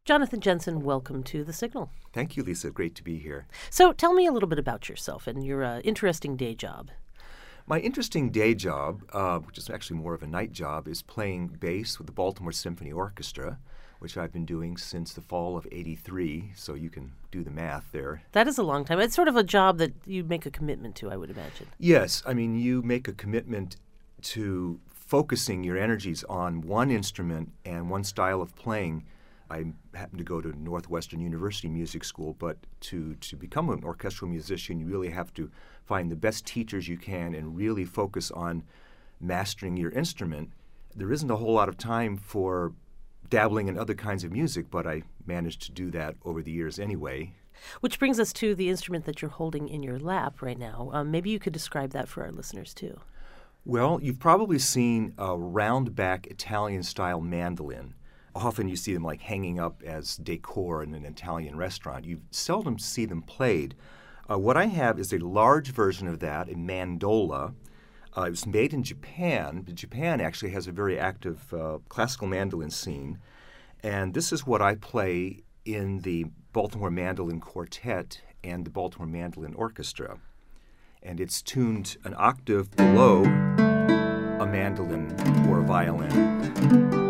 Jonathan Jensen, welcome to The Signal. Thank you, Lisa. Great to be here. So tell me a little bit about yourself and your interesting day job. My interesting day job, which is actually more of a night job, is playing bass with the Baltimore Symphony Orchestra, which I've been doing since the fall of '83, so you can do the math there. That is a long time. It's sort of a job that you make a commitment to, I would imagine. Yes. I mean, you make a commitment to focusing your energies on one instrument and one style of playing. I happen to go to Northwestern University Music School, but to become an orchestral musician, you really have to find the best teachers you can and really focus on mastering your instrument. There isn't a whole lot of time for dabbling in other kinds of music, but I managed to do that over the years anyway. Which brings us to the instrument that you're holding in your lap right now. Maybe you could describe that for our listeners, too. Well, you've probably seen a round-back Italian-style mandolin. Often you see them like hanging up as decor in an Italian restaurant. You seldom see them played. What I have is a large version of that, a mandola. It was made in Japan. Japan actually has a very active classical mandolin scene. And this is what I play in the Baltimore Mandolin Quartet and the Baltimore Mandolin Orchestra. And it's tuned an octave below a mandolin or a violin.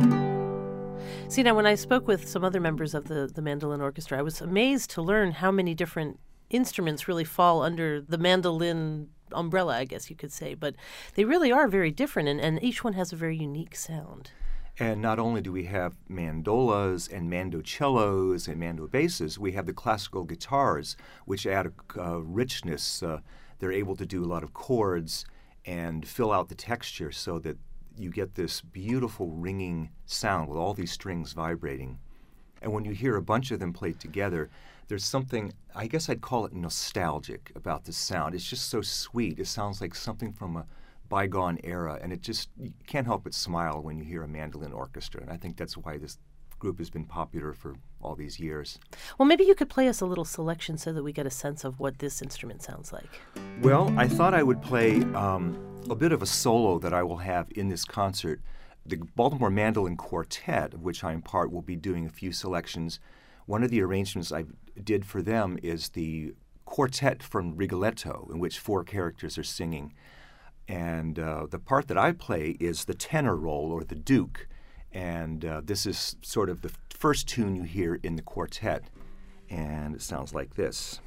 See, now, when I spoke with some other members of the Mandolin Orchestra, I was amazed to learn how many different instruments really fall under the mandolin umbrella, I guess you could say. But they really are very different, and each one has a very unique sound. And not only do we have mandolas and mandocellos and mandobasses, we have the classical guitars, which add a richness. They're able to do a lot of chords and fill out the texture so that you get this beautiful ringing sound with all these strings vibrating. And when you hear a bunch of them played together, there's something, I guess I'd call it nostalgic about the sound. It's just so sweet. It sounds like something from a bygone era, and you can't help but smile when you hear a mandolin orchestra. And I think that's why this group has been popular for all these years. Well, maybe you could play us a little selection so that we get a sense of what this instrument sounds like. Well, I thought I would play a bit of a solo that I will have in this concert. The Baltimore Mandolin Quartet, of which I am part, will be doing a few selections. One of the arrangements I did for them is the quartet from Rigoletto, in which 4 characters are singing. And the part that I play is the tenor role, or the duke. And this is sort of the first tune you hear in the quartet. And it sounds like this.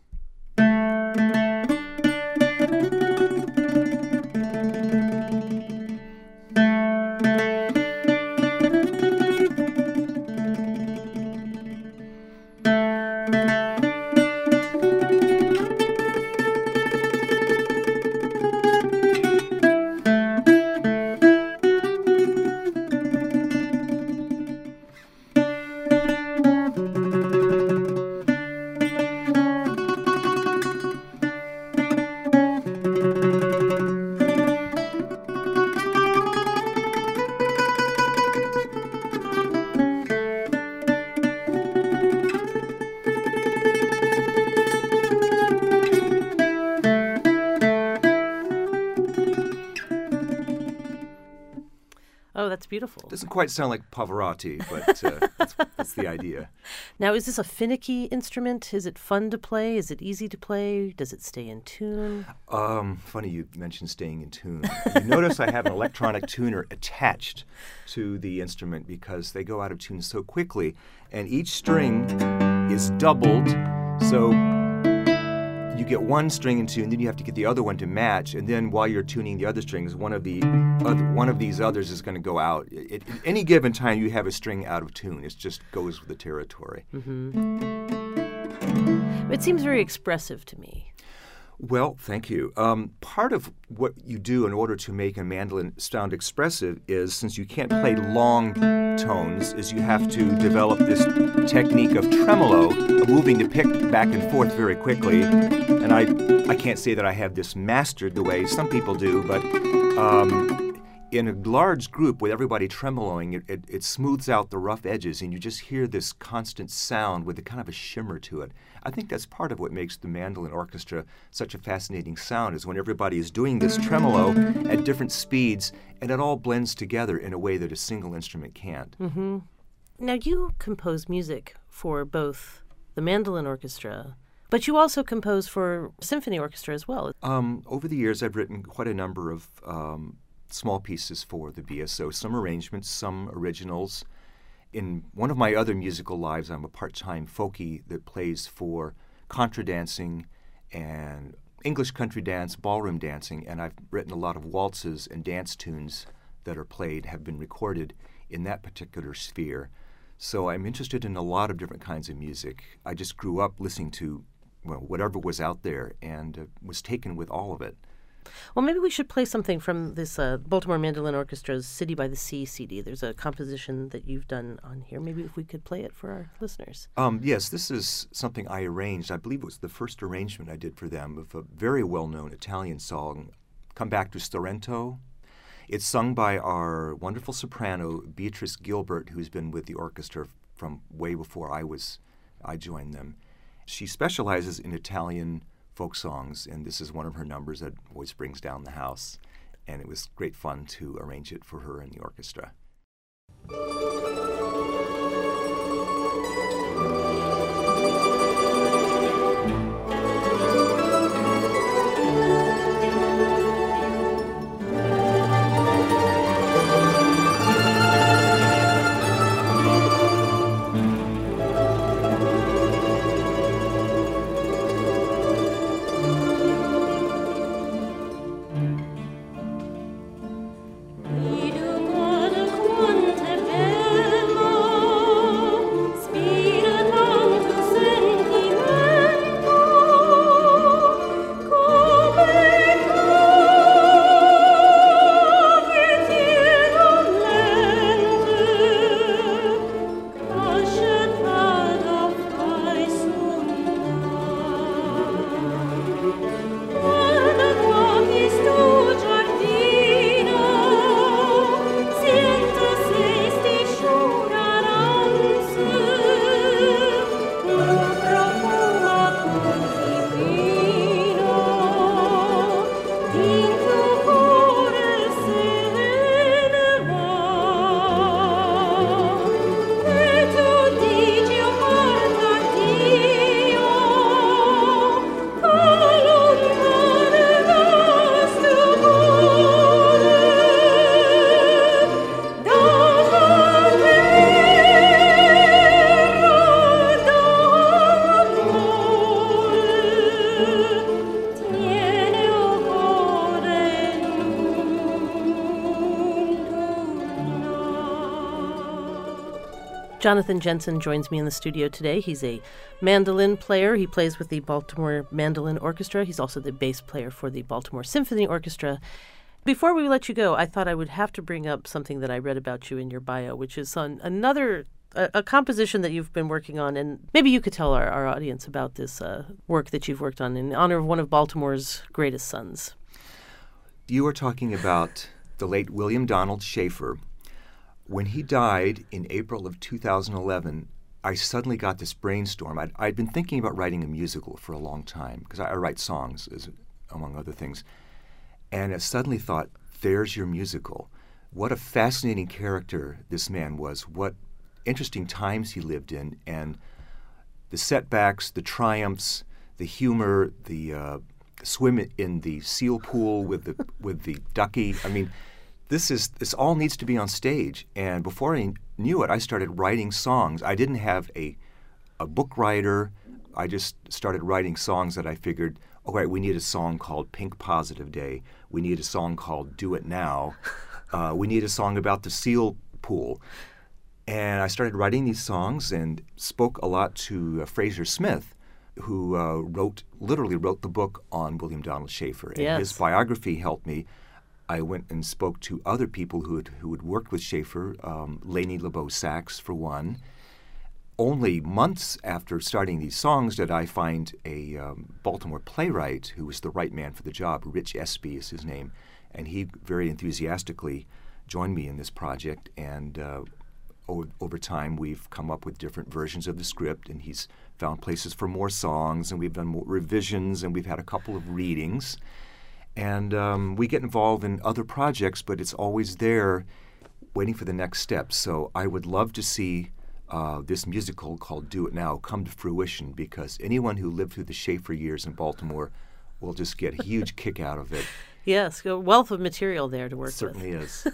Oh, that's beautiful. It doesn't quite sound like Pavarotti, but that's the idea. Now, is this a finicky instrument? Is it fun to play? Is it easy to play? Does it stay in tune? Funny you mentioned staying in tune. You notice I have an electronic tuner attached to the instrument because they go out of tune so quickly, and each string is doubled, so you get one string in tune, then you have to get the other one to match, and then while you're tuning the other strings, one of these others is going to go out. At any given time, you have a string out of tune. It just goes with the territory. Mm-hmm. It seems very expressive to me. Well, thank you. Part of what you do in order to make a mandolin sound expressive is, since you can't play long tones, is you have to develop this technique of tremolo, of moving the pick back and forth very quickly. And I can't say that I have this mastered the way some people do, but in a large group with everybody tremoloing, it smooths out the rough edges, and you just hear this constant sound with a kind of a shimmer to it. I think that's part of what makes the mandolin orchestra such a fascinating sound, is when everybody is doing this tremolo at different speeds, and it all blends together in a way that a single instrument can't. Mm-hmm. Now, you compose music for both the mandolin orchestra, but you also compose for symphony orchestra as well. Over the years, I've written quite a number of small pieces for the BSO, some arrangements, some originals. In one of my other musical lives, I'm a part-time folkie that plays for contra dancing and English country dance, ballroom dancing, and I've written a lot of waltzes and dance tunes that are played, have been recorded in that particular sphere. So I'm interested in a lot of different kinds of music. I just grew up listening to, well, whatever was out there and was taken with all of it. Well, maybe we should play something from this Baltimore Mandolin Orchestra's City by the Sea CD. There's a composition that you've done on here. Maybe if we could play it for our listeners. Yes, this is something I arranged. I believe it was the first arrangement I did for them of a very well-known Italian song, Come Back to Sorrento. It's sung by our wonderful soprano, Beatrice Gilbert, who's been with the orchestra from way before I joined them. She specializes in Italian folk songs, and this is one of her numbers that always brings down the house. And it was great fun to arrange it for her and the orchestra. Jonathan Jensen joins me in the studio today. He's a mandolin player. He plays with the Baltimore Mandolin Orchestra. He's also the bass player for the Baltimore Symphony Orchestra. Before we let you go, I thought I would have to bring up something that I read about you in your bio, which is on a composition that you've been working on. And maybe you could tell our audience about this work that you've worked on in honor of one of Baltimore's greatest sons. You are talking about the late William Donald Schaefer. When he died in April of 2011, I suddenly got this brainstorm. I'd been thinking about writing a musical for a long time because I write songs, among other things. And I suddenly thought, there's your musical. What a fascinating character this man was. What interesting times he lived in. And the setbacks, the triumphs, the humor, the swim in the seal pool with the ducky. I mean, this all needs to be on stage. And before I knew it, I started writing songs. I didn't have a book writer. I just started writing songs that I figured, all right, we need a song called Pink Positive Day. We need a song called Do It Now. We need a song about the seal pool. And I started writing these songs and spoke a lot to Fraser Smith, who literally wrote the book on William Donald Schaefer. And Yes. His biography helped me. I went and spoke to other people who had worked with Schaefer, Lainey LeBeau Sachs, for one. Only months after starting these songs did I find a Baltimore playwright who was the right man for the job. Rich Espy is his name. And he very enthusiastically joined me in this project. And over time, we've come up with different versions of the script, and he's found places for more songs, and we've done more revisions, and we've had a couple of readings. And we get involved in other projects, but it's always there waiting for the next step. So I would love to see this musical called Do It Now come to fruition, because anyone who lived through the Schaefer years in Baltimore will just get a huge kick out of it. Yes, a wealth of material there to work with. Certainly is.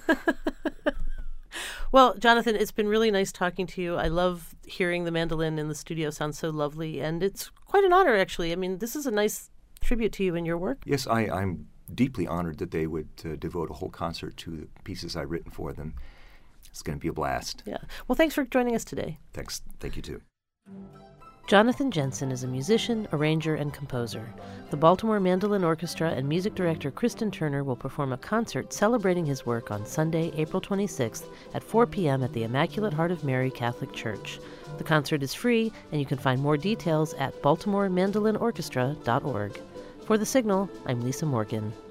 Well, Jonathan, it's been really nice talking to you. I love hearing the mandolin in the studio. Sounds so lovely. And it's quite an honor, actually. I mean, this is a nice tribute to you and your work. Yes, I'm deeply honored that they would devote a whole concert to the pieces I've written for them. It's going to be a blast. Yeah. Well, thanks for joining us today. Thanks. Thank you, too. Jonathan Jensen is a musician, arranger, and composer. The Baltimore Mandolin Orchestra and music director Kristen Turner will perform a concert celebrating his work on Sunday, April 26th at 4 p.m. at the Immaculate Heart of Mary Catholic Church. The concert is free, and you can find more details at baltimoremandolinorchestra.org. For The Signal, I'm Lisa Morgan.